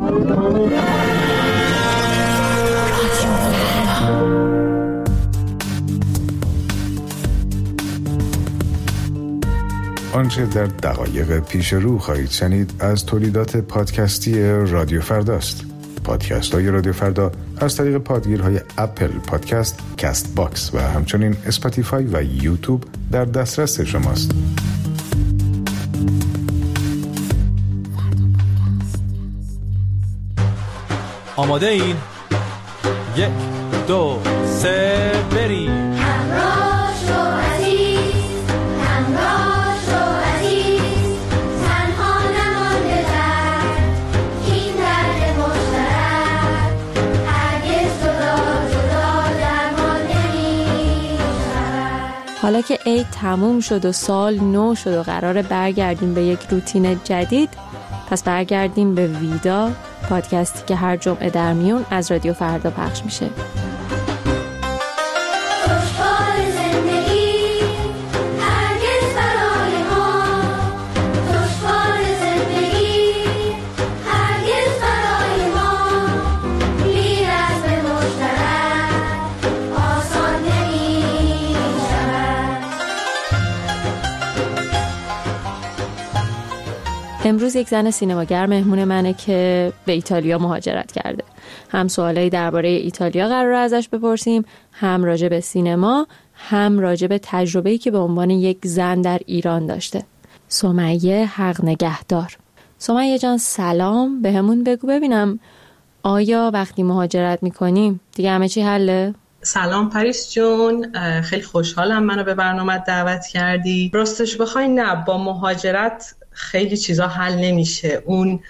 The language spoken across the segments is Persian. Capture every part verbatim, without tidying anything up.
آنچه در دقایق پیش رو خواهید شنید از تولیدات پادکستی رادیو فرداست. پادکست های رادیو فردا از طریق پادگیرهای اپل پادکست، کست باکس و همچنین اسپاتیفای و یوتیوب در دسترس شماست. آماده این؟ یک، دو، سه، بریم. حالا که عید تموم شد و سال نو شد و قراره برگردیم به یک روتین جدید، پس برگردیم به ویدا، پادکستی که هر جمعه در میون از رادیو فردا پخش میشه. امروز یک زن سینماگر مهمون منه که به ایتالیا مهاجرت کرده. هم سوالایی درباره ایتالیا قراره ازش بپرسیم، هم راجع به سینما، هم راجع به تجربه‌ای که به عنوان یک زن در ایران داشته. سمیه حق نگهدار. سمیه جان سلام، بهمون بگو ببینم آیا وقتی مهاجرت میکنیم دیگه همه چی حله؟ سلام پریس جون، خیلی خوشحالم منو به برنامه دعوت کردی. راستش بخوای نه، با مهاجرت خیلی چیزا حل نمیشه. اون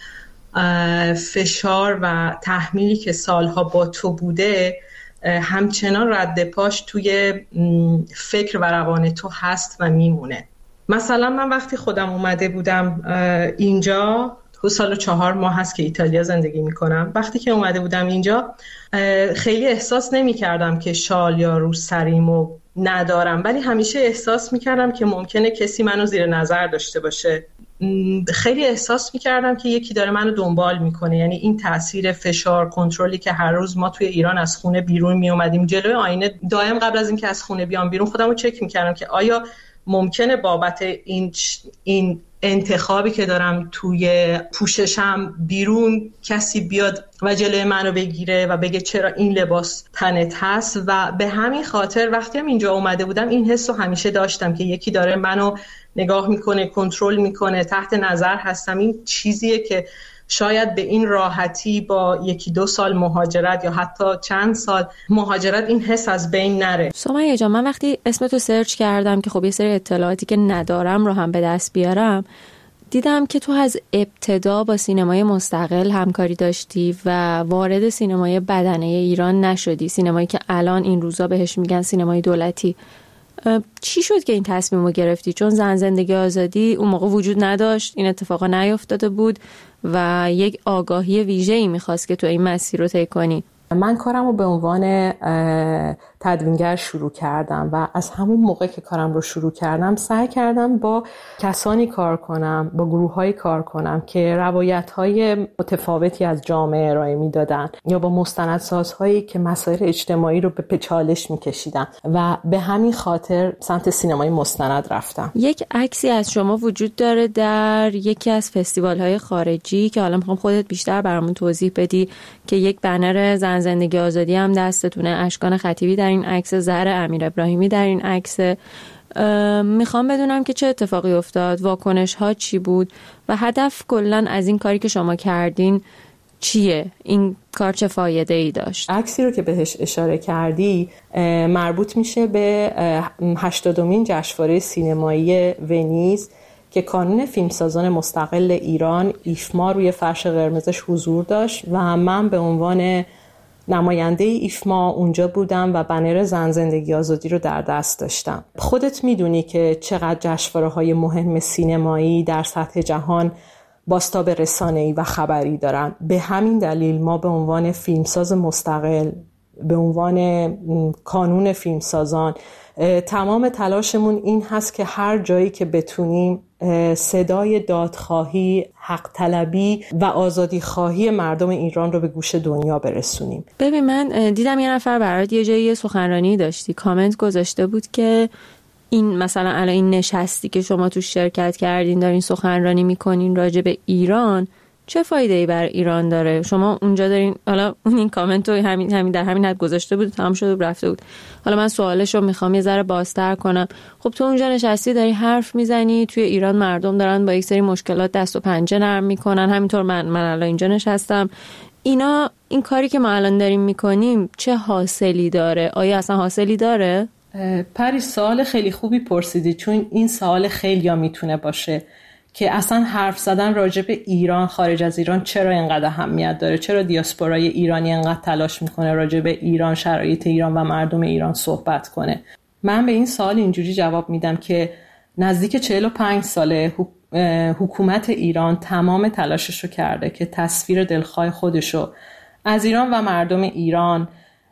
فشار و تحمیلی که سالها با تو بوده همچنان رد پاش توی فکر و روان تو هست و میمونه. مثلا من وقتی خودم اومده بودم اینجا، دو سال و چهار ماه هست که ایتالیا زندگی میکنم، وقتی که اومده بودم اینجا خیلی احساس نمیکردم که شال یا روسریمو ندارم، ولی همیشه احساس میکردم که ممکنه کسی منو زیر نظر داشته باشه. خیلی احساس میکردم که یکی داره منو دنبال میکنه. یعنی این تاثیر فشار، کنترلی که هر روز ما توی ایران از خونه بیرون میومدیم جلوی آینه، دائم قبل از اینکه از خونه بیام بیرون خودمو چک میکردم که آیا ممکنه بابت این این انتخابی که دارم توی پوششم بیرون کسی بیاد و جلوی منو بگیره و بگه چرا این لباس تنت هست. و به همین خاطر وقتی هم اینجا اومده بودم این حس رو همیشه داشتم که یکی داره منو نگاه میکنه، کنترل میکنه، تحت نظر هستم. این چیزیه که شاید به این راحتی با یکی دو سال مهاجرت یا حتی چند سال مهاجرت این حس از بین نره. سمیه جان، من وقتی اسمتو سرچ کردم که خب یه سری اطلاعاتی که ندارم رو هم به دست بیارم، دیدم که تو از ابتدا با سینمای مستقل همکاری داشتی و وارد سینمای بدنه ایران نشدی، سینمایی که الان این روزا بهش میگن سینمای دولتی. چی شد که این تصمیم رو گرفتی؟ چون زن زندگی آزادی اون موقع وجود نداشت، این اتفاقا نیفتاده بود و یک آگاهی ویژه‌ای میخواست که تو این مسیر رو طی کنی. من کارم رو به عنوان تدوینگر شروع کردم و از همون موقع که کارم رو شروع کردم سعی کردم با کسانی کار کنم، با گروه‌هایی کار کنم که روایت‌های متفاوتی از جامعه ارائه میدادن یا با مستندسازهایی که مسائل اجتماعی رو به چالش میکشیدن و به همین خاطر سمت سینمای مستند رفتم. یک عکسی از شما وجود داره در یکی از فستیوال‌های خارجی که حالا میخوام خودت بیشتر برامون توضیح بدی که یک بنر زن زندگی آزادی هم دستتونه، اشکان خطیبی در این عکس، زهر امیر ابراهیمی در این عکس. میخوام بدونم که چه اتفاقی افتاد، واکنش ها چی بود و هدف کلن از این کاری که شما کردین چیه؟ این کار چه فایده ای داشت؟ عکسی رو که بهش اشاره کردی مربوط میشه به هشتادمین جشنواره سینمایی ونیز که کانون فیلمسازان مستقل ایران ایفما روی فرش قرمزش حضور داشت و من به عنوان نماینده ایفما اونجا بودم و بنر زن زندگی آزادی رو در دست داشتم. خودت میدونی که چقدر جشنواره‌های مهم سینمایی در سطح جهان بازتاب رسانه‌ای و خبری دارن. به همین دلیل ما به عنوان فیلمساز مستقل، به عنوان کانون فیلمسازان، تمام تلاشمون این هست که هر جایی که بتونیم صدای دادخواهی، حق طلبی و آزادی خواهی مردم ایران رو به گوش دنیا برسونیم. ببین من دیدم یه نفر برات یه جایی سخنرانی داشتی، کامنت گذاشته بود که این مثلا الان این نشستی که شما تو شرکت کردین دارین سخنرانی میکنین راجع به ایران، چه فایده ای بر ایران داره؟ شما اونجا دارین، حالا اون این کامنت رو همین همین در همین حد گذاشته بود، تمام شده و رفته بود. حالا من سوالش رو میخوام یه ذره بازتر کنم. خب تو اونجا نشستی داری حرف میزنی، توی ایران مردم دارن با یک سری مشکلات دست و پنجه نرم میکنن، همینطور من من الان اینجا نشستم. اینا این کاری که ما الان داریم میکنیم چه حاصلی داره؟ آیا اصلا حاصلی داره؟ پری سوال خیلی خوبی پرسیدی، چون این سوال خیلی ها میتونه باشه که اصلا حرف زدن راجع به ایران خارج از ایران چرا اینقدر اهمیت داره، چرا دیاسپورای ایرانی اینقدر تلاش میکنه راجع به ایران، شرایط ایران و مردم ایران صحبت کنه. من به این سوال اینجوری جواب میدم که نزدیک چهل و پنج ساله حکومت ایران تمام تلاششو کرده که تصویر دلخواه خودشو از ایران و مردم ایران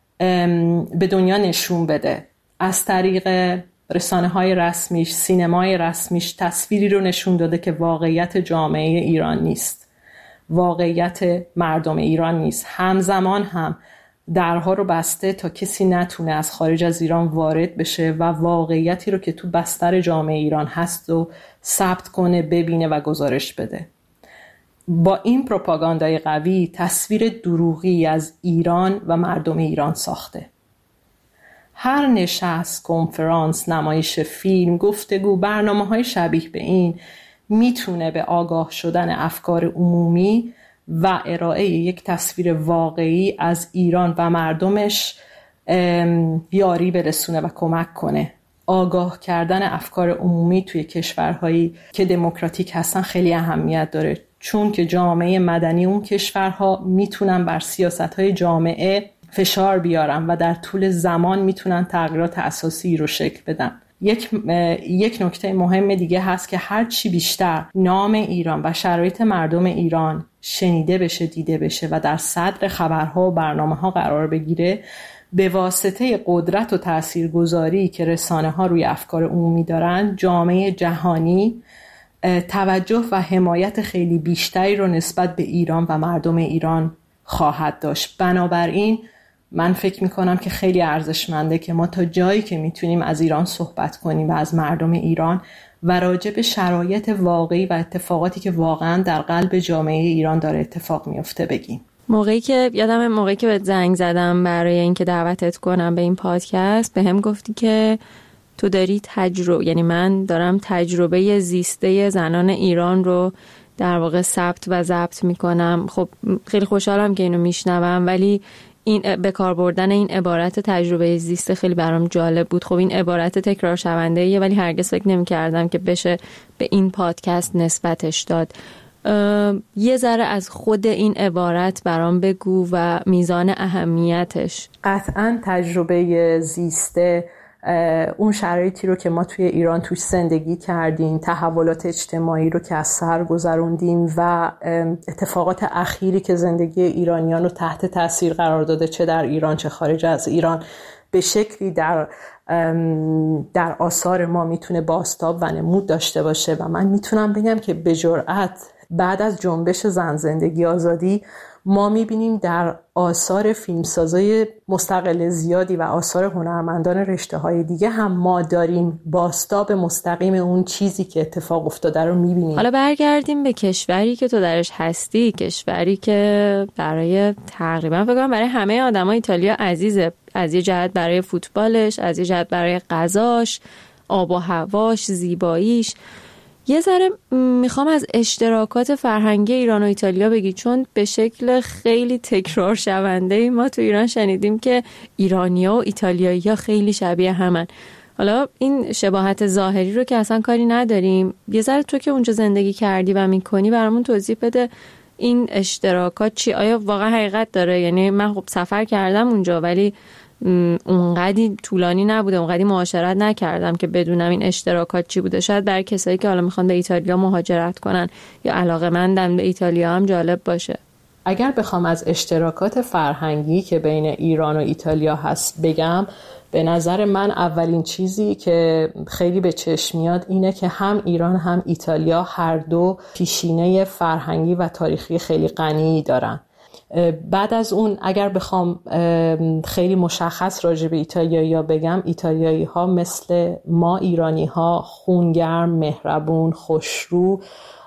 به دنیا نشون بده. از طریق رسانه های رسمیش، سینمای رسمیش تصویری رو نشون داده که واقعیت جامعه ایران نیست، واقعیت مردم ایران نیست. همزمان هم درها رو بسته تا کسی نتونه از خارج از ایران وارد بشه و واقعیتی رو که تو بستر جامعه ایران هست و ثبت کنه، ببینه و گزارش بده. با این پروپاگاندای قوی تصویر دروغی از ایران و مردم ایران ساخته. هر نشست، کنفرانس، نمایش فیلم، گفتگو، برنامه‌های شبیه به این میتونه به آگاه شدن افکار عمومی و ارائه یک تصویر واقعی از ایران و مردمش یاری برسونه و کمک کنه. آگاه کردن افکار عمومی توی کشورهایی که دموکراتیک هستن خیلی اهمیت داره، چون که جامعه مدنی اون کشورها میتونن بر سیاست‌های جامعه فشار بیارن و در طول زمان میتونن تغییرات اساسی رو شکل بدن. یک یک نکته مهم دیگه هست که هر چی بیشتر نام ایران و شرایط مردم ایران شنیده بشه، دیده بشه و در صدر خبرها و برنامه‌ها قرار بگیره، به واسطه قدرت و تاثیرگذاری که رسانه‌ها روی افکار عمومی دارن، جامعه جهانی توجه و حمایت خیلی بیشتری رو نسبت به ایران و مردم ایران خواهد داشت. بنابراین من فکر میکنم که خیلی ارزشمنده که ما تا جایی که میتونیم از ایران صحبت کنیم و از مردم ایران و راجع به شرایط واقعی و اتفاقاتی که واقعا در قلب جامعه ایران داره اتفاق میفته بگیم. موقعی که یادم موقعی که بهت زنگ زدم برای اینکه دعوتت کنم به این پادکست، به هم گفتی که تو داری تجربه، یعنی من دارم تجربه زیسته زنان ایران رو در واقع ثبت و ضبط میکنم. خب خیلی خوشحالم که اینو میشنوم، ولی این به کار بردن این عبارت تجربه زیسته خیلی برام جالب بود. خب این عبارت تکرار شونده ایه، ولی هرگز فکر نمی‌کردم که بشه به این پادکست نسبتش داد. یه ذره از خود این عبارت برام بگو و میزان اهمیتش. قطعاً تجربه زیسته اون شرایطی رو که ما توی ایران توش زندگی کردیم، تحولات اجتماعی رو که از سر گذروندیم و اتفاقات اخیری که زندگی ایرانیان رو تحت تاثیر قرار داده، چه در ایران چه خارج از ایران، به شکلی در در آثار ما میتونه بازتاب و نمود داشته باشه. و من میتونم بگم که به جرئت بعد از جنبش زن زندگی آزادی ما میبینیم در آثار فیلمسازای مستقل زیادی و آثار هنرمندان رشته‌های دیگه هم ما داریم بازتاب مستقیم اون چیزی که اتفاق افتاده رو میبینیم. حالا برگردیم به کشوری که تو درش هستی، کشوری که برای تقریبا فکر کنم برای همه آدمای ایتالیا عزیزه، از یه جهت برای فوتبالش، از یه جهت برای غذاش، آب و هواش، زیباییش. یه ذره میخوام از اشتراکات فرهنگی ایران و ایتالیا بگی، چون به شکل خیلی تکرار شونده ما تو ایران شنیدیم که ایرانیا و ایتالیایی‌ها خیلی شبیه همن. حالا این شباهت ظاهری رو که اصلا کاری نداریم، یه ذره تو که اونجا زندگی کردی و میکنی برامون توضیح بده این اشتراکات چی؟ آیا واقعا حقیقت داره؟ یعنی من خب سفر کردم اونجا، ولی اونقدی طولانی نبوده، اونقدی معاشرت نکردم که بدونم این اشتراکات چی بوده. شاید برای کسایی که حالا میخوان به ایتالیا مهاجرت کنن یا علاقه‌مندن به ایتالیا هم جالب باشه. اگر بخوام از اشتراکات فرهنگی که بین ایران و ایتالیا هست بگم، به نظر من اولین چیزی که خیلی به چشم میاد اینه که هم ایران هم ایتالیا هر دو پیشینه فرهنگی و تاریخی خیلی غنی دارن. بعد از اون اگر بخوام خیلی مشخص راجع به ایتالیایی‌ها بگم، ایتالیایی‌ها مثل ما ایرانی‌ها خونگرم، مهربون، خوشرو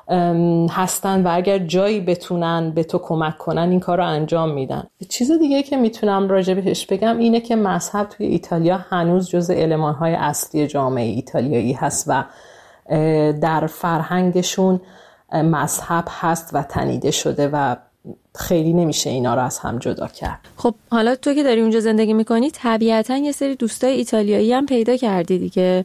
هستن و اگر جایی بتونن به تو کمک کنن این کار رو انجام میدن. چیز دیگه که میتونم راجع بهش بگم اینه که مذهب توی ایتالیا هنوز جز المان‌های اصلی جامعه ایتالیایی هست و در فرهنگشون مذهب هست و تنیده شده و خیلی نمیشه اینا رو از هم جدا کرد. خب حالا تو که داری اونجا زندگی میکنی طبیعتاً یه سری دوستای ایتالیایی هم پیدا کردی دیگه.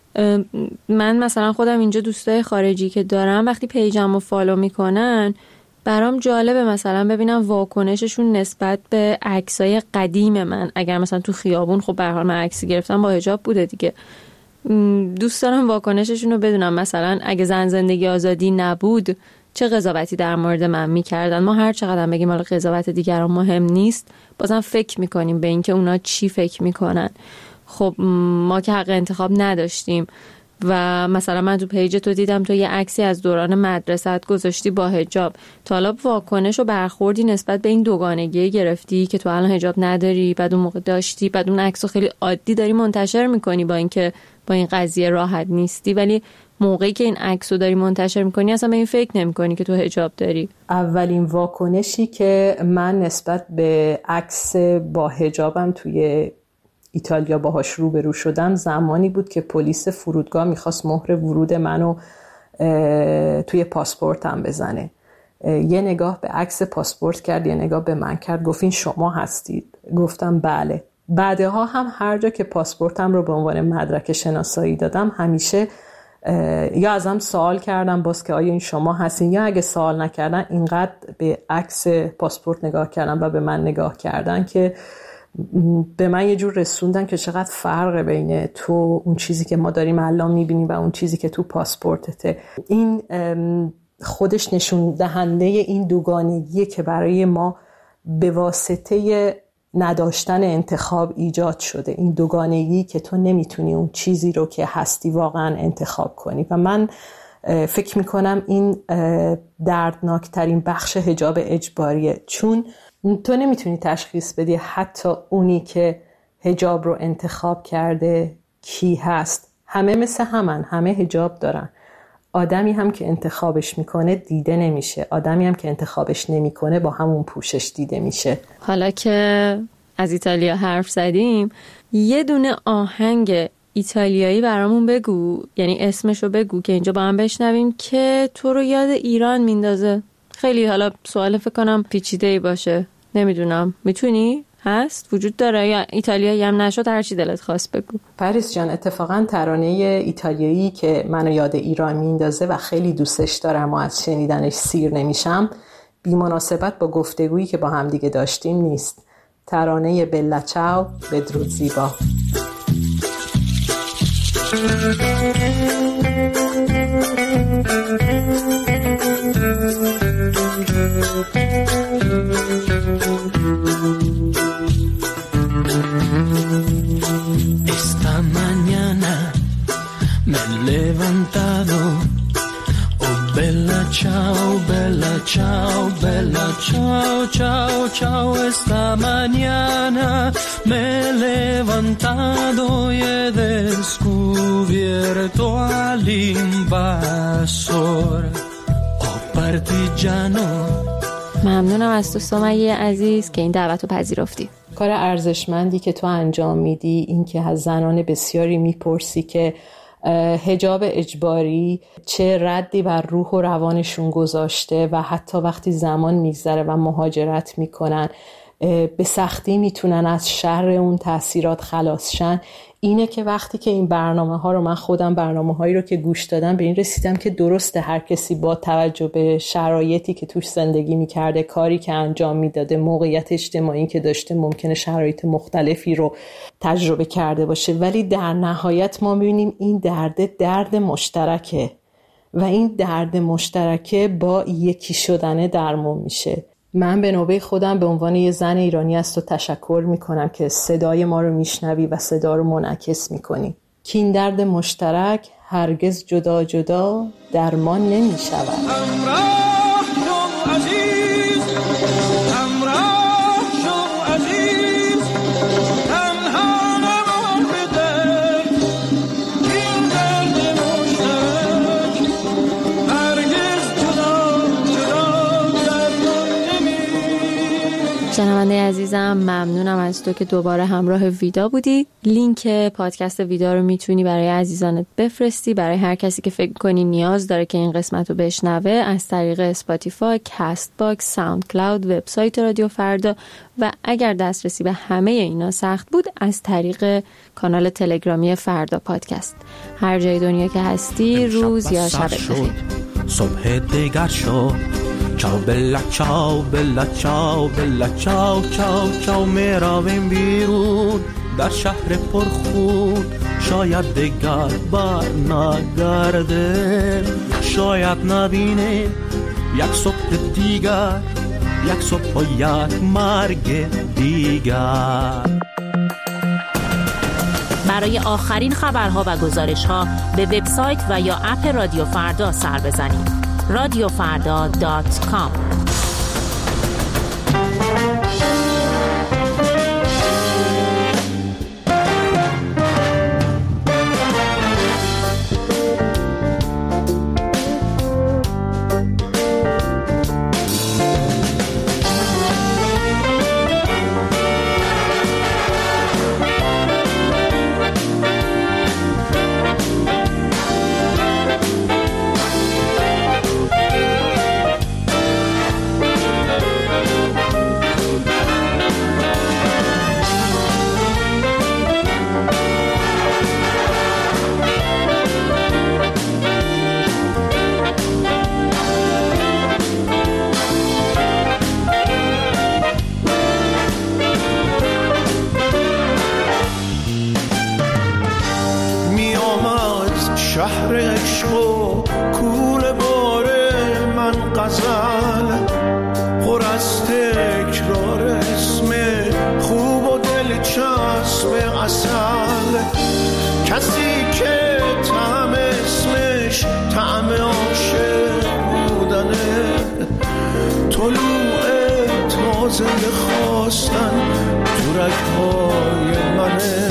من مثلا خودم اینجا دوستای خارجی که دارم وقتی پیجم رو فالو میکنن برام جالبه مثلا ببینم واکنششون نسبت به عکسای قدیم من. اگر مثلا تو خیابون، خب به هر حال من عکسی گرفتم با حجاب بوده دیگه، دوست دارم واکنششون رو بدونم. مثلا اگه زن زندگی آزادی نبود چه قضاوتی در مورد من میکردن. ما هر چقدر بگیم حالا قضاوت دیگران مهم نیست، بازم فکر میکنیم به اینکه اونا چی فکر میکنن. خب ما که حق انتخاب نداشتیم و مثلا من تو پیج تو دیدم تو یه عکسی از دوران مدرسه‌ات گذاشتی با حجاب. تا حالا واکنش و برخوردی نسبت به این دوگانگی گرفتی که تو الان حجاب نداری، بعد اون موقع داشتی، بعد اون عکسو خیلی عادی داری منتشر میکنی با اینکه با این قضیه راحت نیستی، ولی موقعی که این عکسو داری منتشر میکنی اصلا به این فکر نمیکنی که تو حجاب داری؟ اولین واکنشی که من نسبت به عکس با حجابم توی ایتالیا باهاش روبرو شدم زمانی بود که پلیس فرودگاه میخواست مهر ورود منو توی پاسپورتم بزنه. یه نگاه به عکس پاسپورت کرد، یه نگاه به من کرد، گفت این شما هستید؟ گفتم بله. بعدها هم هر جا که پاسپورتم رو به عنوان مدرک شناسایی دادم همیشه یا ازم سوال کردم باز که آیا این شما هستین، یا اگه سوال نکردن اینقدر به عکس پاسپورت نگاه کردن و به من نگاه کردن که به من یه جور رسوندن که چقدر فرق بین تو اون چیزی که ما داریم الان میبینیم و اون چیزی که تو پاسپورتته. این خودش نشون دهنده این دوگانگیه که برای ما به واسطه نداشتن انتخاب ایجاد شده. این دوگانگی که تو نمیتونی اون چیزی رو که هستی واقعا انتخاب کنی و من فکر میکنم این دردناکترین بخش حجاب اجباریه، چون تو نمیتونی تشخیص بدی حتی اونی که حجاب رو انتخاب کرده کی هست. همه مثل همن، همه حجاب دارن. آدمی هم که انتخابش میکنه دیده نمیشه، آدمی هم که انتخابش نمیکنه با همون پوشش دیده میشه. حالا که از ایتالیا حرف زدیم یه دونه آهنگ ایتالیایی برامون بگو، یعنی اسمشو بگو که اینجا با هم بشنویم که تو رو یاد ایران میندازه. خیلی حالا سوال فکر کنم پیچیده‌ای باشه، نمیدونم میتونی؟ هست؟ وجود داره؟ یا ایتالیایی هم نشد هرچی دلت خواست بگو. پریس جان، اتفاقا ترانه ایتالیایی که منو یاد ایران میندازه و خیلی دوستش دارم و از شنیدنش سیر نمیشم بی مناسبت با گفتگویی که با هم دیگه داشتیم نیست. ترانه بلا چاو، بدرود زیبا. Esta mañana me he levantado, oh bella ciao, bella ciao, bella ciao, ciao, ciao. Esta mañana me he levantado y he descubierto al invasor, oh partigiano. ممنونم از تو سمیه عزیز که این دعوت رو پذیرفتی. کار ارزشمندی که تو انجام میدی این که از زنان بسیاری میپرسی که حجاب اجباری چه ردی بر روح و روانشون گذاشته و حتی وقتی زمان میگذره و مهاجرت میکنن به سختی میتونن از شر اون تأثیرات خلاص شن. اینه که وقتی که این برنامه ها رو من خودم برنامه هایی رو که گوش دادم به این رسیدم که درسته هر کسی با توجه به شرایطی که توش زندگی میکرده، کاری که انجام میداده، موقعیت اجتماعی که داشته ممکنه شرایط مختلفی رو تجربه کرده باشه، ولی در نهایت ما میبینیم این درد درد مشترکه و این درد مشترکه با یکی شدن درمان میشه. من به نوبه خودم به عنوان یه زن ایرانی از تو تشکر میکنم که صدای ما رو میشنوی و صدا رو منعکس میکنی. که این درد مشترک هرگز جدا جدا درمان نمیشود. شنونده عزیزم، ممنونم از تو که دوباره همراه ویدا بودی. لینک پادکست ویدا رو میتونی برای عزیزانت بفرستی، برای هر کسی که فکر کنی نیاز داره که این قسمت رو بشنوه، از طریق اسپاتیفای، کست باکس، ساوند کلاود، وبسایت رادیو فردا و اگر دسترسی به همه اینا سخت بود از طریق کانال تلگرامی فردا پادکست. هر جای دنیا که هستی روز یا شب بخیر. صبح دیگر شد. چاو بلا چاو بلا چاو بلا چاو چاو چاو میرویم بیرون در شهر پرخون. شاید دیگر بار نگرده، شاید نبینیم یک صبح دیگر، یک صبح و یک مرگ دیگر. برای آخرین خبرها و گزارشها به وبسایت و یا اپ رادیو فردا سر بزنید. رادیو فردا دات کام. شهر عشق و کوله باره من غزل پر از تکرار اسم خوب و دلچسب عسل. کسی که طعم اسمش طعم عاشق بودنه، طلوع تازه خواستن تو رگ‌های منه.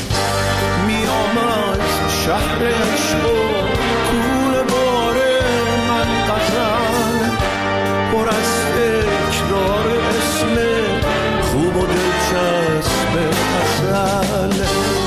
میام از شهر عشق و کوله باره من غزل پر از تکرار اسم خوب و دلچسب عسل.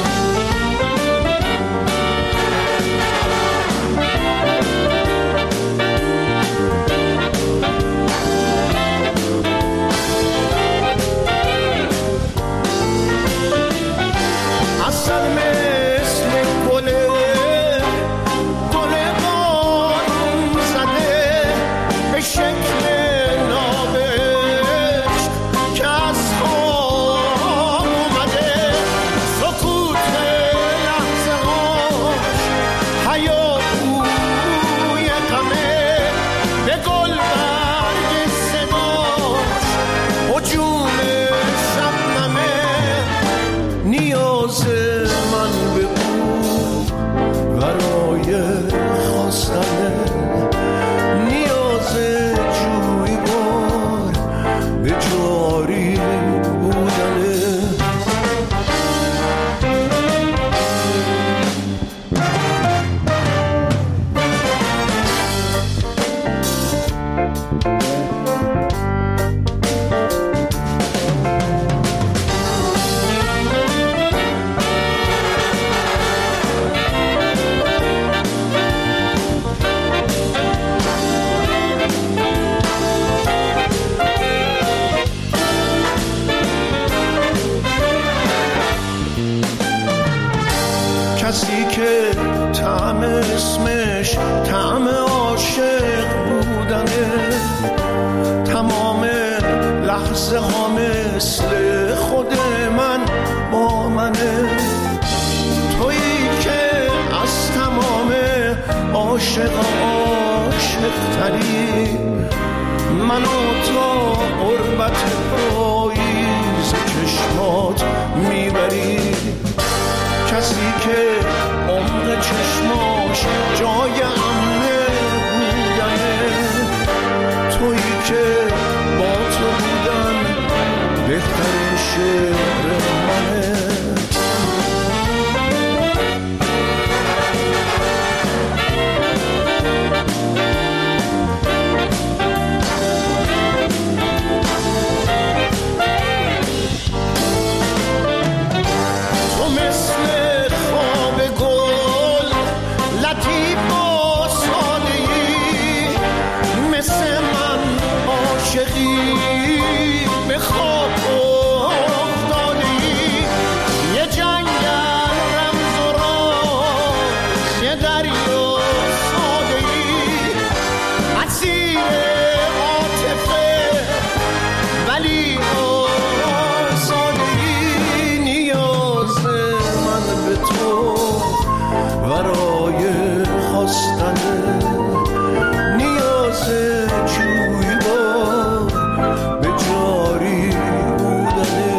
کسی که طعم اسمش طعم عاشق بودنه، تمام لحظه ها مثل خود من با منه. تویی که از تمام عاشق عاشق تری، من و تو عاشقی به خواب افتادی، یه جنگل رمز و راز، یه دریا ساده‌ای، اسیر عاطفه ولی آزاده‌ای. نیاز من به تو ورای خواستنه، نیاز جویبار به جاری بودنه.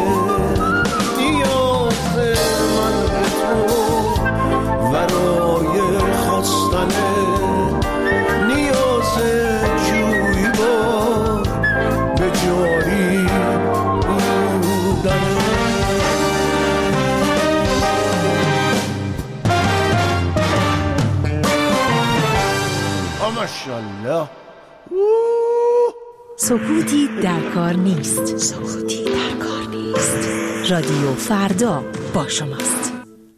نیاز من به تو ورای خواستنه، نیاز جویبار به جاری بودنه. ماشاءالله. سکوتی در کار نیست. سکوتی در کار نیست. رادیو فردا با شماست.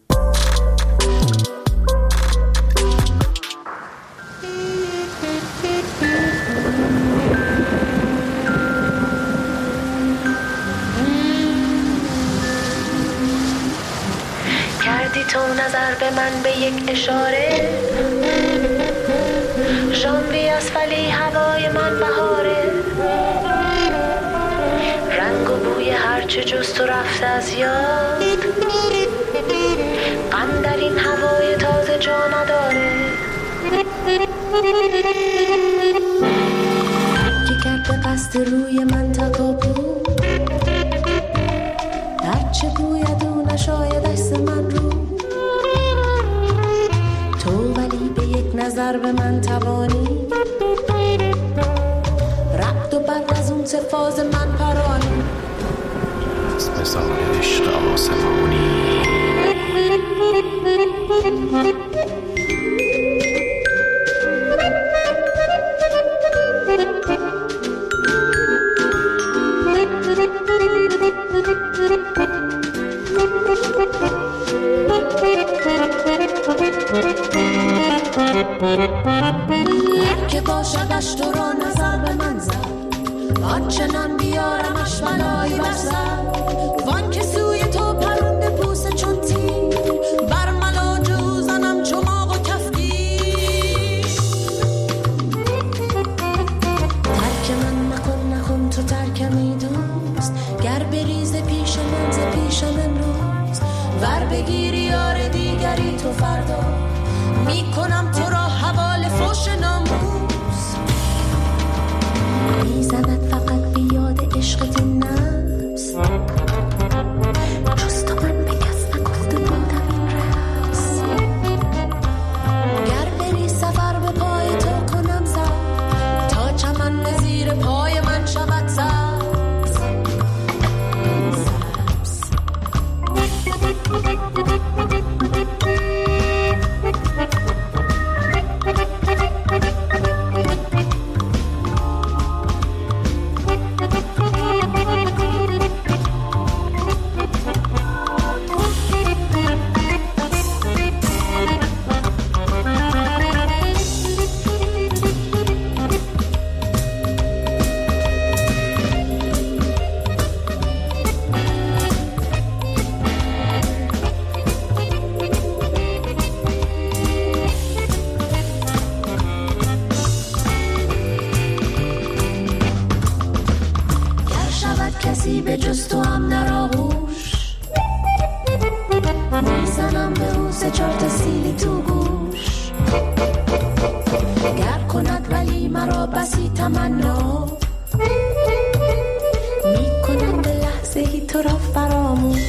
کردی تو نظر به من به یک اشاره، ژانویه است ولی هوای من بهاره، رنگ و بوی هرچه جز تو رفته از یاد، غم در این هوای تازه جا نداره. که کرده قصد روی من تکابو، هرچه بوید او نشاید عکس من رو، تو ولی به یک نظر به من توانی، رعد و برق از اون سه فاز من پرانی، از بزار عشق آسمانی. هر که باشدش تو را نظر به من زد، آنچنان بیارمش بلایی بر سر، وان که سوی تو پرنده پوسه چون تیر، بر ملاجو زنم چماق و کفگیر. ترک من نکن نکن تو ترکمی دوست، گر بریز پیش من ز پیش من روز، ور بگیری یار دیگری تو فردا، میکنم تو را حوال فوش ناموس. میزند فقط بیاد عشقت نفس، جز تو من به کس نگفته بودم این رقص، گر بری سفر به پای تو کنم سر، تا چمن به زیر پای من شود سبز. کسی به جز تو هم در آغوش، میزنم به او سه چهار تا سیلی تو گوش، گر کند ولی مرا بسی تمنا، میکنم به لحظه ای تو را فراموش.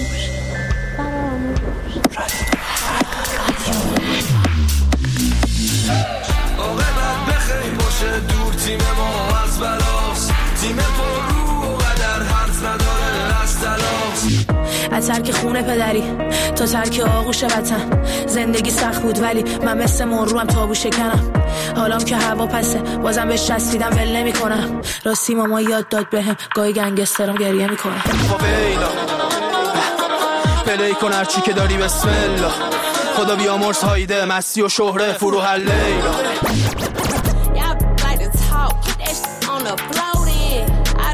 آقا بد بخیر باشه دور تیم ما از بلاست، تیم پر رو و قدر حرف نداره از تلاست. از ترک خونه پدری تا ترک آغوش وطن، زندگی سخت بود ولی من مثل مروم تابو شکنم، حالام که هوا پسه بازم بهش چسبیدم ول نمی کنم، راستی ماما یاد داد بهم گاهی گنگسترم گریه میکنم. فاویلا پلی کن هرچی که داری بسم الله، خدا بیامرز هایده مستی و شهره فرو هر لیلا.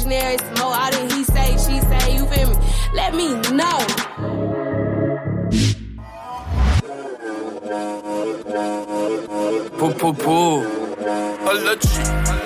dictionary, some more out and he say, she say, you feel me? Let me know. پو پو پو حالا چی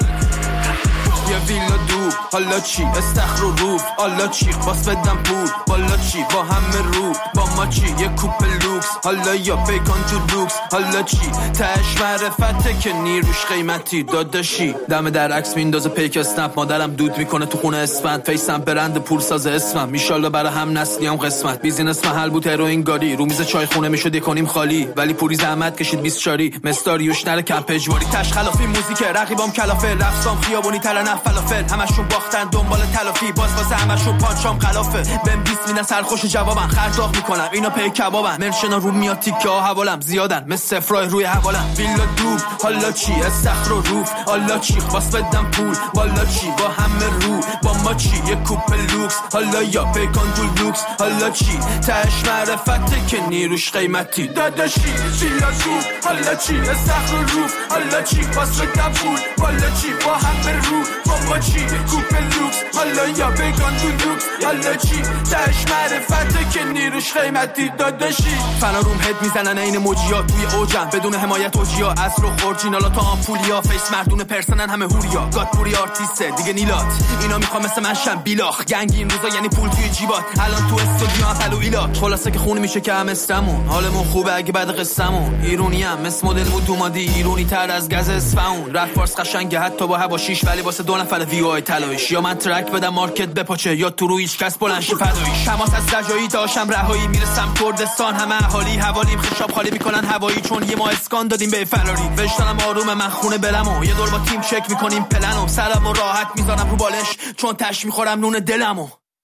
یه ویلا دو حالا چی استخر و روف حالا چی باس بدم پول بالا چی با همه رو با ما چی یه کوپ لوکس حالا یا پیکان تو لوکس حالا چی تش معرفته که نیروش قیمتی داداشی دم در عکس میندازه پیک اسنپ مادرم دود میکنه تو خونه اسفند فیسم برند پول ساز اسمم میشالله برای هم نسلیام قسمت بیزینس محل بود هروئین گاری رو میز چای خونه میشد یکونیم خالی ولی پوری زحمت کشید بیست چاری مستاریوش نره کمپ اجباری تش خلافی موزیک رقیبام کلافه رفتم خیابونی ترنه فلافل همشون باختن دنبال تلافی باز واسه همشون پانچام خلافه بهم بیست میدن سرخوش جوابن خرداغ میکنم اینا پی کبابن مرشنا رو میاد تیکه ها حوالم زیادن مثل سفرای روی حوالم ویلا دوب حالا چی استخر و روف حالا چی باس بدم پول والا چی با همه رو با ما چی یه کوپ لوکس حالا یا پیکان تو لوکس حالا چی تش معرفته که نیروش قیمتی داداشی ویلا دوب حالا چی استخر و روف حالا چی باس بدم پول والا چی با همه رو با چی کوپ لوکس حالا یا پیکان تو لوکس حالا چی تش معرفته که نیروش قیمتی داداشی فناروم هد میزنن این موجیا توی اوجم بدون حمایت اوجیا اصل و اورجینالا تا آمپولیا فیس مردون پرسنن همه هوریا گاد پوری آرتیسته دیگه نیلات اینا میخوام مثل من شم بیلاخ گنگ این روزا یعنی پول توی جیبات الان تو استودیو هم و ایلاک خلاصه که خون میشه که هم استمون حالمون خوبه اگه بعد قصمون ایرونی هم مثل مدل بود دومادی ایرونی تر از گز اصفهان رپ فارس قشنگه حتی با هواشیش ولی واسه دو نفر وی او آی طلاییش یا من ترک بدم مارکت بپاچه یا تو رو هیچ کس بلند شه فداییش تماس از رجایی داشتم رهایی میرسم کردستان همه اهالی حوالیم خشاب خالی میکنن هوایی چون یه ما اسکان دادیم به فراری وشتنم آروم من خونه بلمو یه دور با تیم چک میکنیم پلنو سرمو راحت میذارم رو بالش چون تش میخورم نون دلمو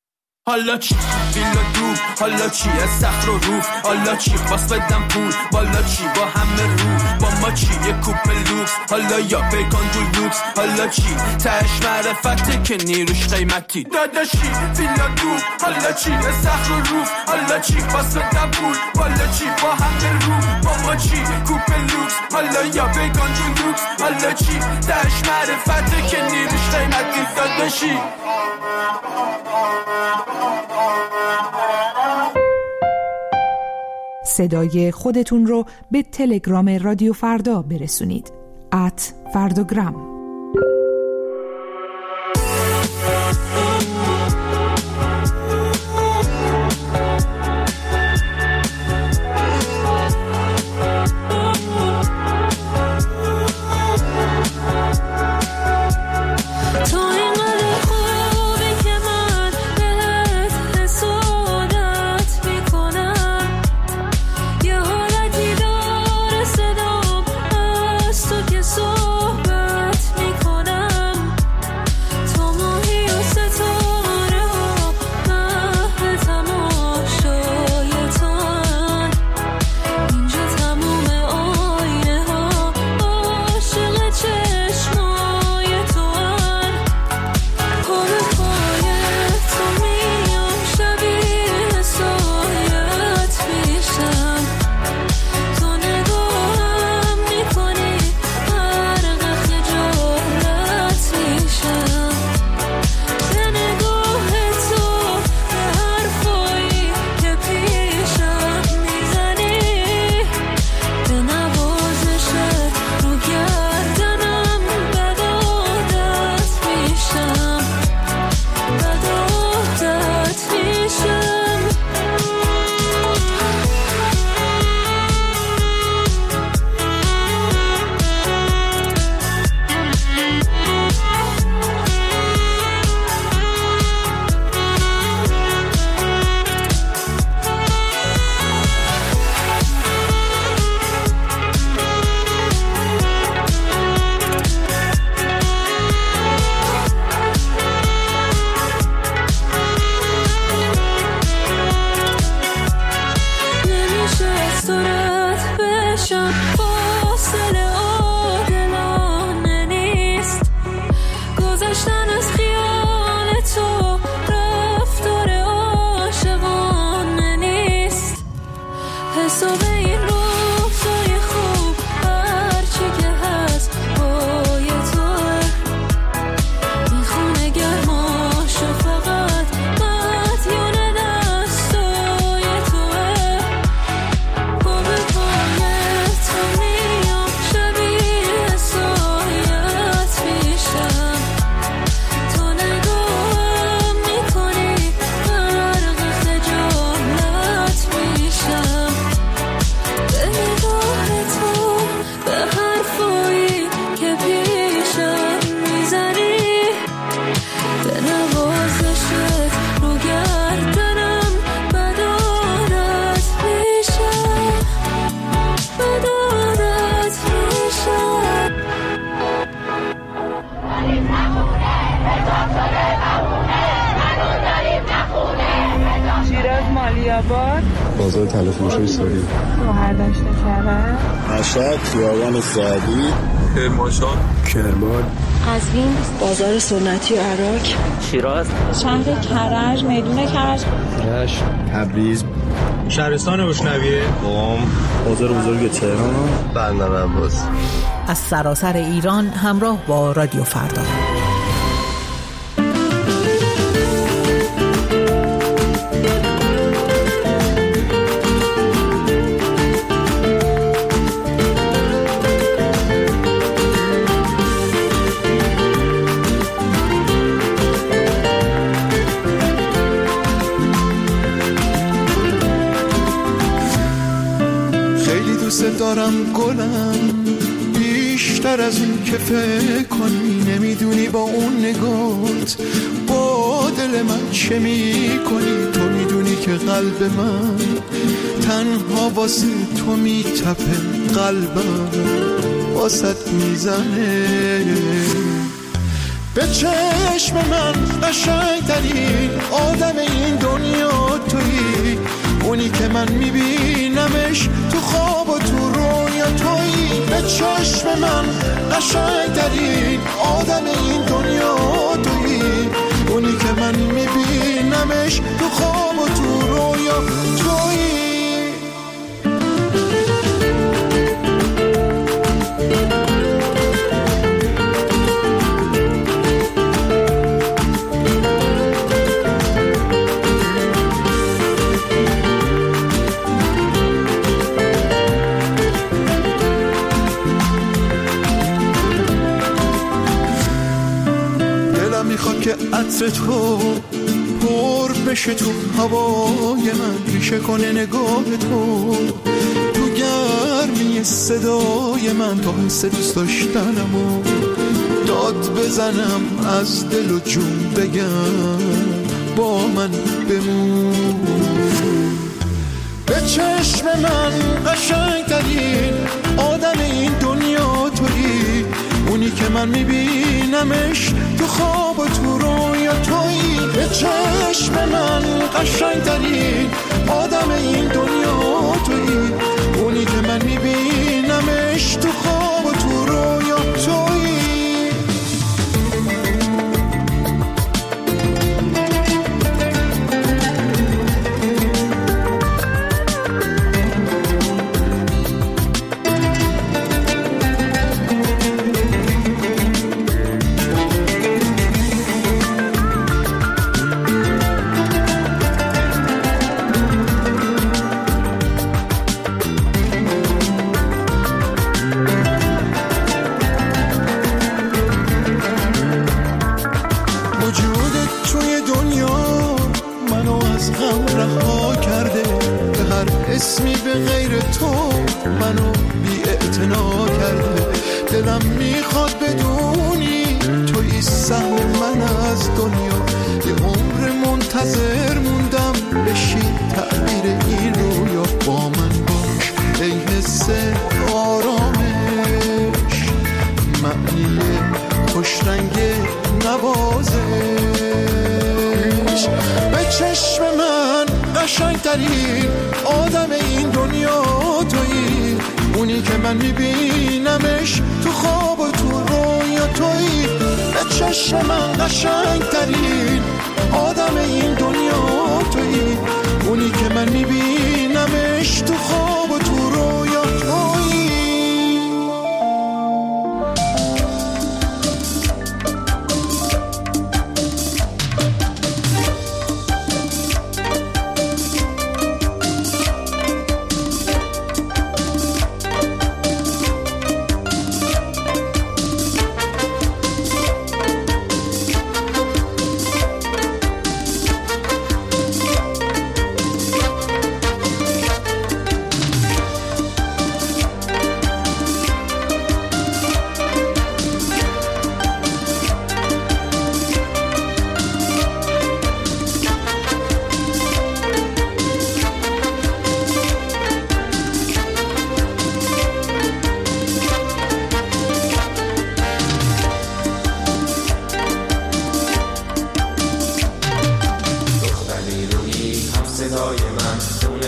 حالا چی ویلا دوب حالا چی استخر و روف حالا چی باس بدم پول بالا چی با همه رو با ما چی یه کوپ لوکس حالا یا پیکان تو لوکس حالا چی تش معرفته که نیروش قیمتی داداشی ویلا دوب حالا چی استخر و روف حالا چی باس بدم پول بالا چی با همه رو با ما چی کوپ لوکس حالا یا پیکان تو لوکس حالا چی تش معرفته که نیروش قیمتی داداشی صدای خودتون رو به تلگرام رادیو فردا برسونید ات فرداگرام. صحبت خیرآباد، بازار طلع‌فروشی ساری، شهرداشت کرج، مشهد، خیابان سعدی، کرمانشاه، کرمان، قزوین، بازار سنتی و عراق، شیراز، شهر کرج، میدون کرج، رشت، تبریز، شهرستان بشنویه، قم، بازار بزرگ تهران، بندر عباس. از سراسر ایران همراه با رادیو فردا. دارم گلم بیشتر از این که فکر کنی، نمیدونی با اون نگات با دل من چه میکنی. تو میدونی که قلب من تنها واسه تو میتپه، قلبم واسه میزنه. به چشم من قشنگترین آدم این دنیا تویی، اونی که من میبینمش تو خواب و تو رویا تویی. به چشم من قشنگترین آدم این دنیا تویی، اونی که من میبینمش تو خواب و تو رویا تویی. که عطر تو پر بشه تو هوای من، ریشه کنه نگاه تو تو گرمی صدای من، تا حس دوست داشتنم و داد بزنم از دل و جون بگم با من بمون. به چشم من قشنگترین آدم این دنیا تویی، اونی که من میبینمش تو خواب و تو رویا تویی. به چشم من قشنگترین آدم این دنیا تویی، اونی که من میبینمش تو خواب و تو رویا تویی. اسمی به غیر تو منو بی اعتنا کرده. دلم میخواد بدونی توی سهم من از دنیا، یه عمر منتظر موندم بشی تعبیر این رویا. با من باش ای حس آرامش، معنی خوشرنگ نوازش. به چشم من قشنگترین آدم این دنیا تویی، اونی که من میبینمش تو خواب و تو رویا تویی. به چشم من قشنگترین آدم این دنیا تویی، اونی که من میبینمش تو خواب و تو رویا تویی.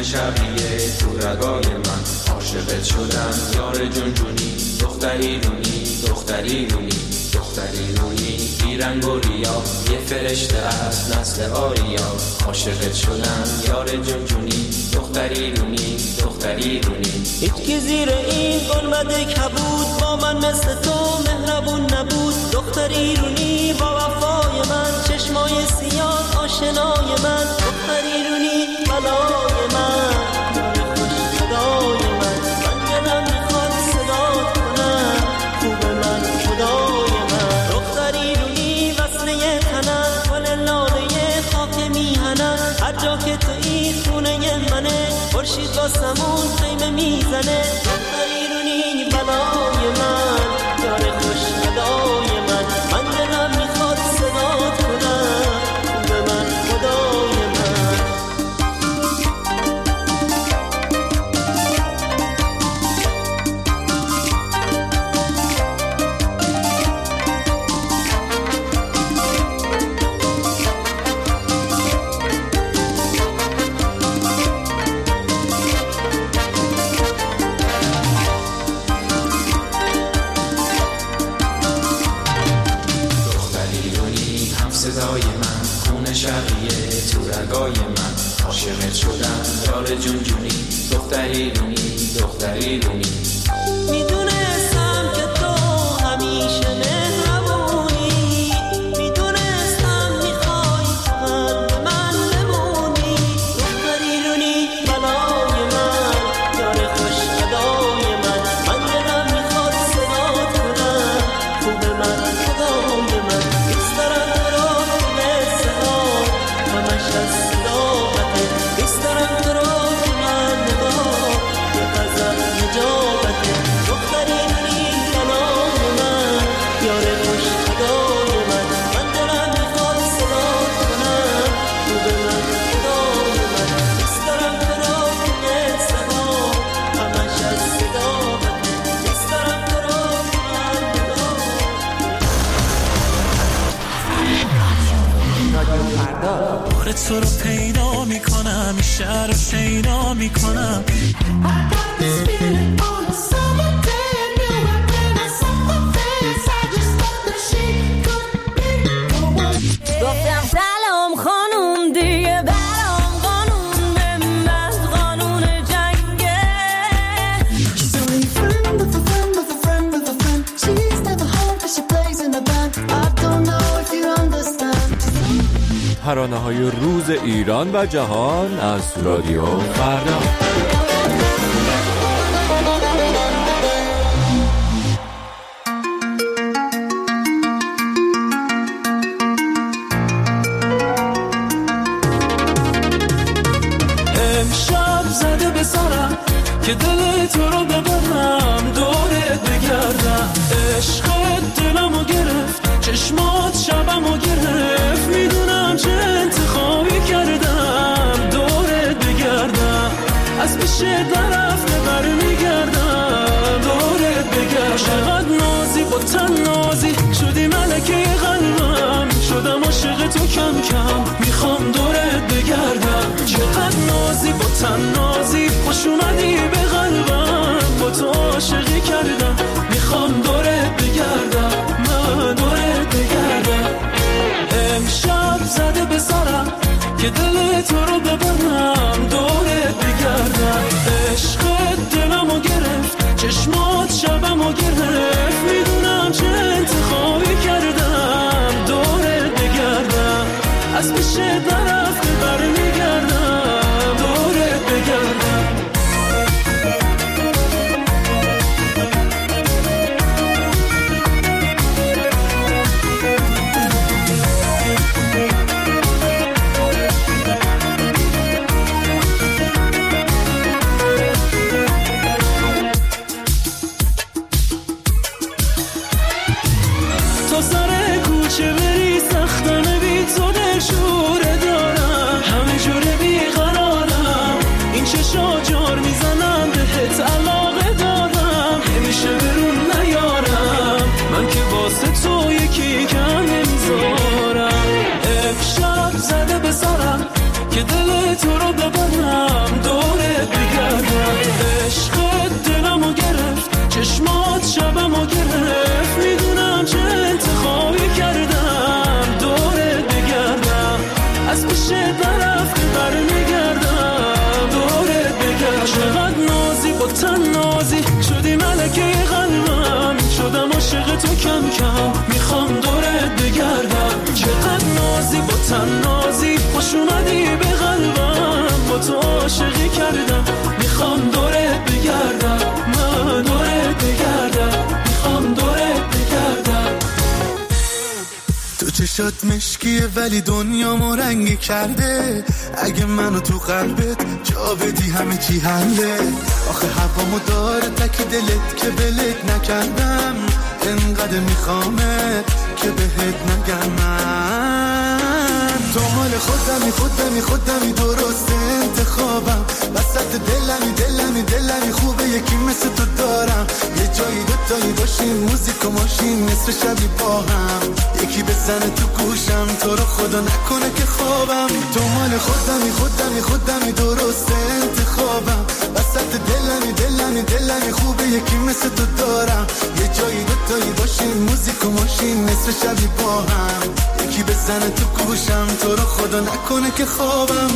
شبیه تو رگای من، عاشقت شدم یار جونجونی، دختری رونی دختری رونی دختری رونی، بیرنگ و ریا یه فرشته از نسل آریا، عاشقت شدم یار جونجونی، دختری رونی دختری رونی. هیچ که زیر این گلمده کبود با من مثل تو مهربون نبود، دختری رونی با وفای من، چشمای سیاه آشنای من، دختری رونی بلای من، یار خوش صدای من، من دلم میخواد صدات کنم، خوب من خدای من، دختری رونی وصله تنم، گل لاله خاک میهنم، هر جا که تو این خونه منه، خورشید واسمون خیمه میزنه، دختری رونی بلای من، یار خوش ادای من، من دلم میخواد صدات کنم، خوب من خدای من. صدای من، خون شقیه تو رگای من، عاشقت شدم یار جونجونی، دختری رونی دختری رونی. میدونستم که تو همیشه مهربونی، میدونستم میخوای قلب من بمونی، دختری رونی بلای من، یار خوش ادای من، من دلم میخواد صدات کنم، خوب من خدای من، دوست دارم تو رو مثل آب، همش از صداقته، دوست دارم تو رو که من نگاه یه غزل نجابته، دختری رونی بلای من، یار خوش ادای من، من دلم میخواد صدات کنم، خوب من خدای من، دوست دارم تو رو که مثل آب، همش از صداقته، دوست دارم تو رو که من نگاه. بار تو رو پیدا میکنم، این شهر رو شیدا میکنم، گفتم سلام خانوم دیگه برام قانون به من قانون جنگه. She's only a friend of a friend of a friend of a friend. She's never home but she plays in a band. I don't know if you understand. ترانه های روز ایران و جهان از رادیو فردا. امشب زده به سرم که دل تو رو ببرم، دورت بگردم، عشقت دلمو گرفت، چشمات شبمو گرفت، میدونم چه انتخابی کردم، دورت بگردم، از پیش درفته برمیگردم، دورت بگردم، چقدر نازی با تن نازی شدی ملکه قلبم، شدم عاشق تو کم کم، میخوام دورت بگردم، چقدر نازی با تن نازی خوش اومدی به قلبم، با تو عاشقی کردم، میخوام دورت بگردم، من دورت بگردم، امشب زده به سرم که دل تو رو ببرم، دورت بگردم، عشقت دلمو گرفت، چشمات شبمو گرفت، میدونم چه انتخابی کردم، دورت بگردم، از پیش درفته برمیگردم، دورت بگردم. تو سر کوچه بری سختانه بی تو دلشوره دارم، تنازی خوش اومدی به قلبم، با تو عاشقی کردم میخوام دورت بگردم، من دورت بگردم، میخوام دورت بگردم. تو چشات مشکیه ولی دنیامو رنگی کرده، اگه منو تو قلبت جا بدی همه چی حله. آخه هوامو داره تک دلت که بلت نکردم، انقدر میخوامت که بهت نگم من. تو مال خودمی خودمی خودمی درست انتخابم، وسط دلمی دلمی دلمی خوبه یکی مثل تو دارم. یه جایی دوتایی باشیم موزیک و ماشین نصف شبی با هم، یکی بزنه تو گوشم تو رو خدا نکنه که خوابم. تو مال خودمی خودمی خودمی درست انتخابم، وسط دلمی دلمی دلمی خوبه یکی مثل تو دارم. یه جایی دوتایی باشیم موزیک و ماشین نصف شبی با هم، یکی بزنه تو گوشم تو رو خدا نکنه که خوابم.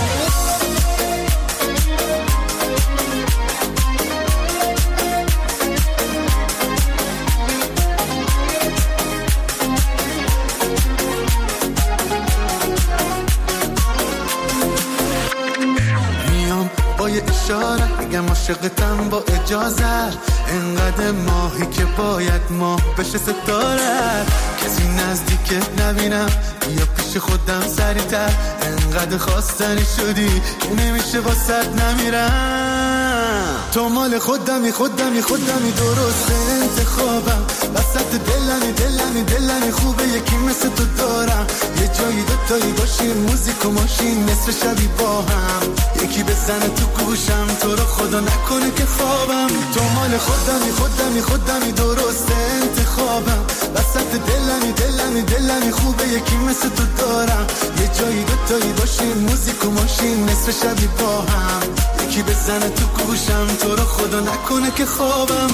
یه اشاره اگم عاشقتم با اجازه، انقدر ماهی که باید ماه بشه ستاره. کسی نزدیکت نبینم یا پیش خودم سریعتر، انقدر خواستنی شدی که نمیشه واسط نمیرم. تو مال خودمی خودمی خودمی درست انتخابم، وسط دلمی دلمی دلمی خوبه یکی مثل تو دارم. یه جایی دوتایی باشیم موزیک و ماشین نصف شبی با هم، یکی بزنه تو گوشم تو رو خدا نکنه که خوابم. تو مال خودمی خودمی خودمی درست انتخابم، وسط دلمی دلمی دلمی خوبه یکی مثل تو دارم. یه جایی دوتایی باشیم موزیک و ماشین نصف شبی با هم، یکی بزنه تو گوشم تو رو خدا نکنه که خوابم.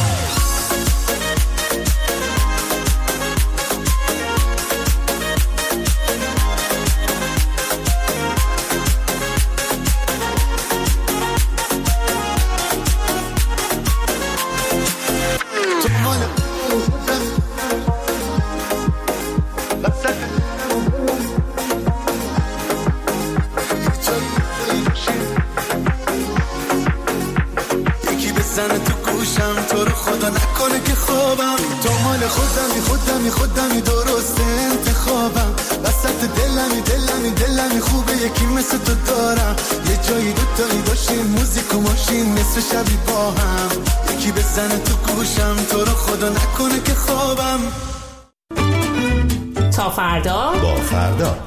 خودمی خودمی خودمی درست انتخابم، وسط دلمی دلمی دلمی خوبه یکی مثل تو دارم. یه جایی دوتایی باشیم موزیک و ماشین نصف شبی با هم، یکی بزنه تو گوشم تو رو خدا نکنه که خوابم. تا فردا با فردا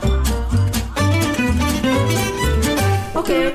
اوکی.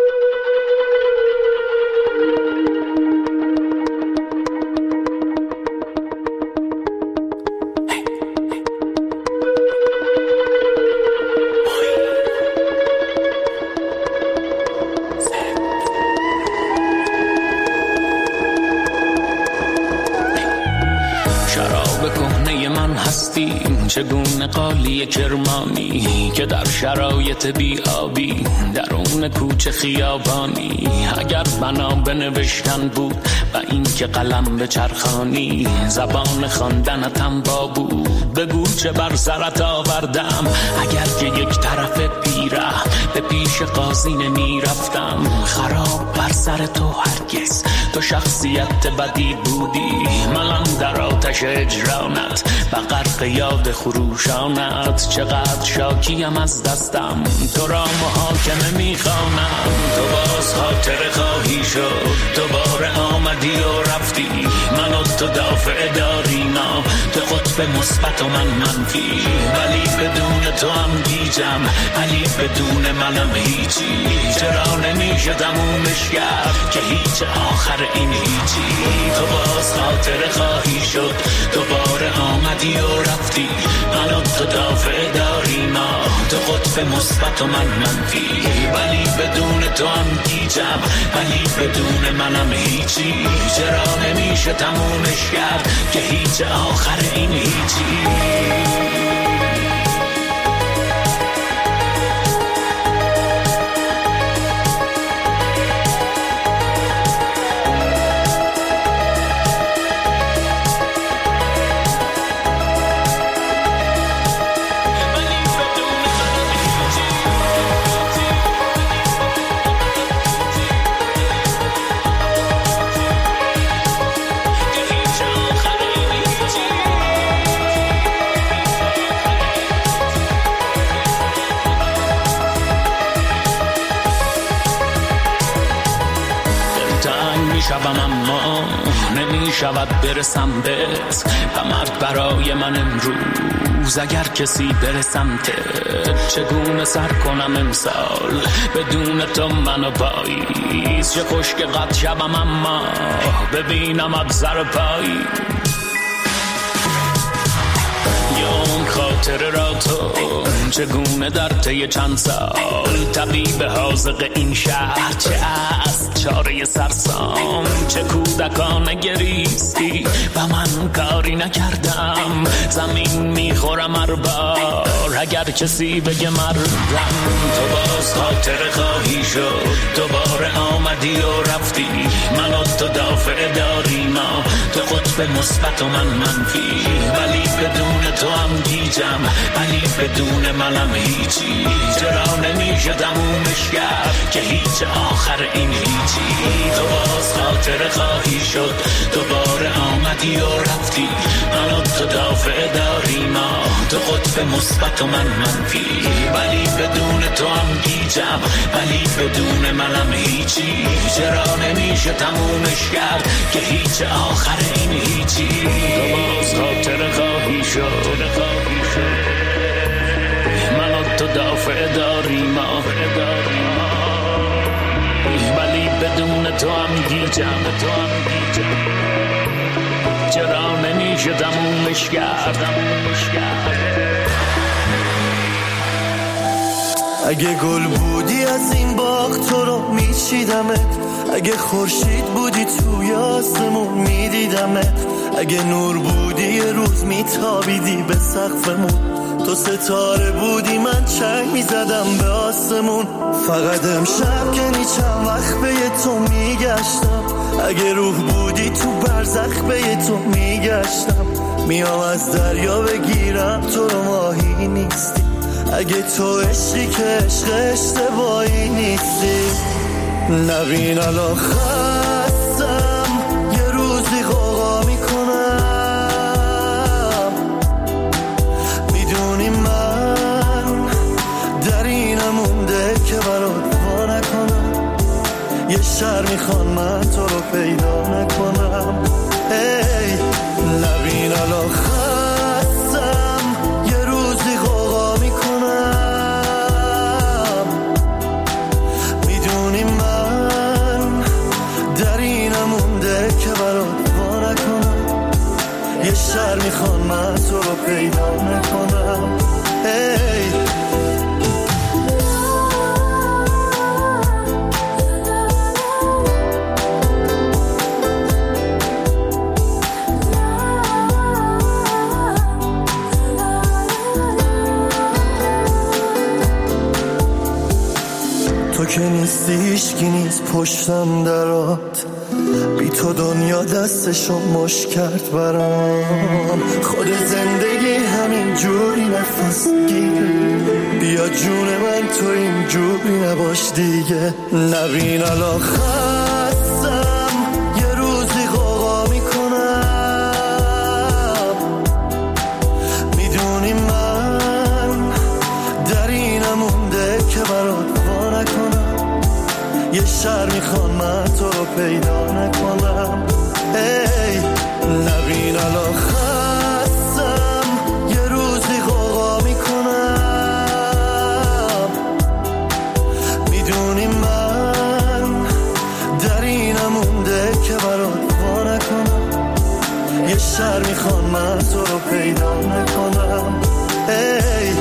چگونه قالی کرمانی که در شرایط بیابی درون کوچه خیابانی، اگر بنا بنوشتن بود و این که قلم به چرخانی، زبان خواندنتم با بود بگو چه بر سرت آوردم. اگر که یک طرف پیره به پیش قاضی نمی رفتم، خراب بر سر تو هرگز تو شخصیت بدی بودی. منم در آتش اجرانت و غرق یاد خروشانت، چقدر شاکیم از دستم تو را محاکمه میخوانم. تو باز خاطر خواهی شد، دوباره آمدی و رفتی، من و تو دافع دارینا، تو قطب مثبت و من منفی، ولی بدون تو هم گیجم، ولی بدون منم هیچی. چرا نمیشه تمومش کرد که هیچ آخر این هیچی. تو باز خاطر خواهی شد، دوباره آمدی و رفتی، من و تو دافع دارینا، تو قطب مثبت و من منفی، ولی بدون تو هم گیجم، ولی بدون منم هیچی. چرا نمیشه تمومش کرد که هیچ آخر این هیچی. شبم اما نمی شود برسم بهت. غمت برای من امروز اگر کسی برسم ته چگونه سر کنم امسال بدون تو منو پاییز. چه خوش که قد شبم اما ببینم ابزر پایی. اون خاطر را تو چگونه در طی چند سال طبیب حاذق این شهر چه است چاره سرسام. چه کودکانه گریستی و من کاری نکردم. زمین میخورم هر بار اگر کسی بگه مردم. تو باز خاطر خواهی شد دوباره آمدی و رفتی. من و تو دافع داری ما تو قطب مثبت و من منفی. ولی بدون تو هم گیجم ولی بدون منم هیچی. چرا نمیشه تمومش کرد که هیچ آخر این هیچی. تو باز خاطر خواهی شد دوباره آمدی و رفتی. من و تو دافع داری ما تو قطب مثبت و من منفی. ولی بدون تو هم گیجم ولی بدون منم هیچی. چرا نمیشه تمومش کرد که هیچ آخر این هیچی. تو باز خاطر خواهی شد من و تو دافع داری ما ولی بدون تو هم گیجم. چرا نمیشه تمومش کرد. اگه گل بودی از این باغ تو رو میچیدمت. اگه خورشید بودی توی آسمون میدیدمت. اگه نور بودی یه روز میتابیدی به سقفمون. تو ستاره بودی من چنگ میزدم به آسمون. فقط امشب که چند وقت به تو میگشتم. اگه روح بودی تو برزخ به تو میگشتم. میام از دریا بگیرم تو رو ماهی نیستی. اگه تو عشقی که عشق اشتباهی نیستی. نبین الان خستم یه روزی غوغا میکنم. میدونی من در اینم مونده که برات وا نکنم. یه شهر میخوان من تو رو پیدا نکنم. ای نبین الان خستم یه روزی غوغا میکنم. میدونی من در اینم مونده که برات وا نکنم. یه شهر میخوان من تو رو پیدا نکنم. ای تو که نیستی هیچکی نیست پشتم درات. بی تو دنیا دستشو مش کرد برام. خود زندگی همین جوری نفس گیره. بیا جون من تو این جوری نباش دیگه. نبین الان خستم یه روزی غوغا میکنم. میدونی من در اینم مونده که برات وا نکنم. یه شهر میخوان من تو رو پیدا نکنم. ای نبین الان خستم یه روزی غوغا میکنم. میدونی من در اینم مونده که برات وا نکنم. یه شهر میخوان من تو رو پیدا نکنم. ای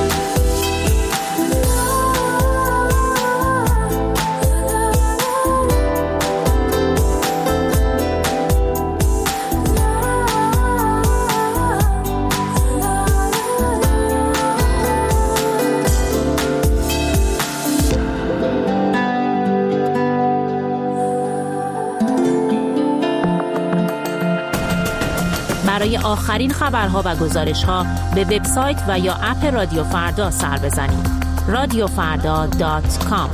برای آخرین خبرها و گزارش‌ها به وبسایت و یا اپ رادیو فردا سر بزنید. رادیو فردا دات کام.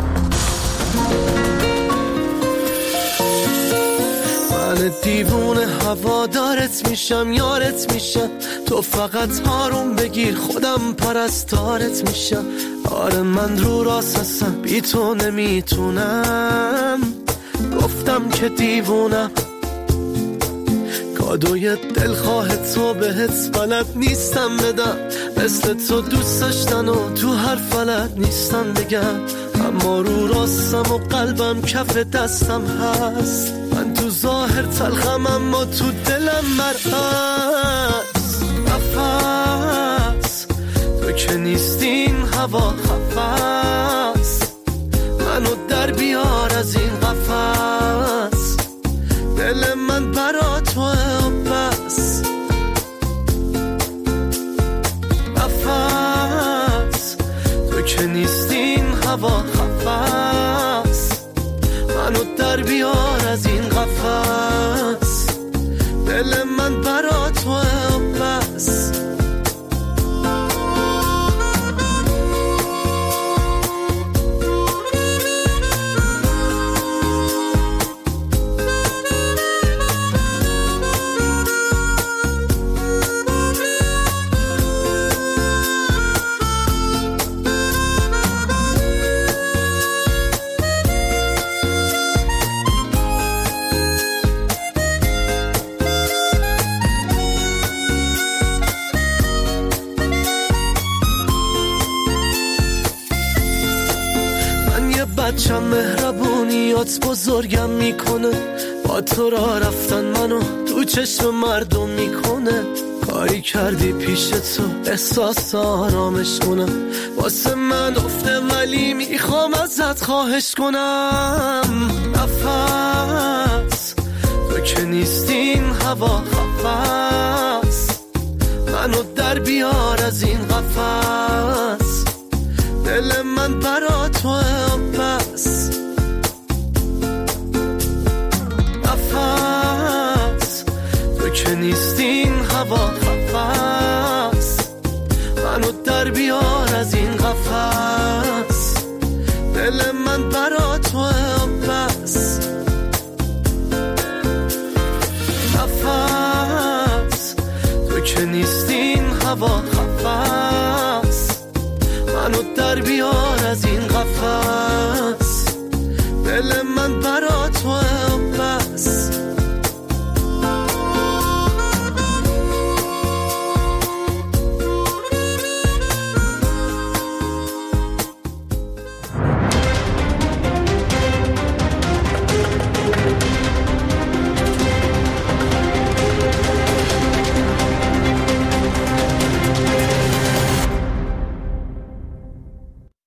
من دیوونه هوادارت میشم یارت میشم. تو فقط آروم بگیر خودم پرستارت میشم. آره من رو راست هستم بی تو نمیتونم. گفتم که دیوونم کادوی دلخواه تو بهت بلد نیستم بدم، مثل تو دوست داشتن و تو هر فلد نیستم بگم، اما رو راستم و قلبم کف دستم هست. من تو ظاهر تلخم اما تو دلم مرهست. نفس تو که نیستین هوا خفست، منو در بیار از این قفس، دل من برا توه و بس. نفس تو که نیستین هوا خفست، منو در بیار از این قفس، دل من برا توه و بس. بچم مهربونیات بزرگم میکنه، با تو را رفتن منو تو چشم مردم میکنه. کاری کردی پیش تو احساس آرامش کنم، واسه من افته ولی میخوام ازت خواهش کنم. نفس تو که نیستین هوا خفست، منو در بیار از این قفس، دل من برا توه و بس. نفس تو که نیستین هوا خفست، منو در بیار از این قفس، دل من برا توه و بس. نفس تو که نیستین هوا خفست، منو در بیار از این قفس، دل من برا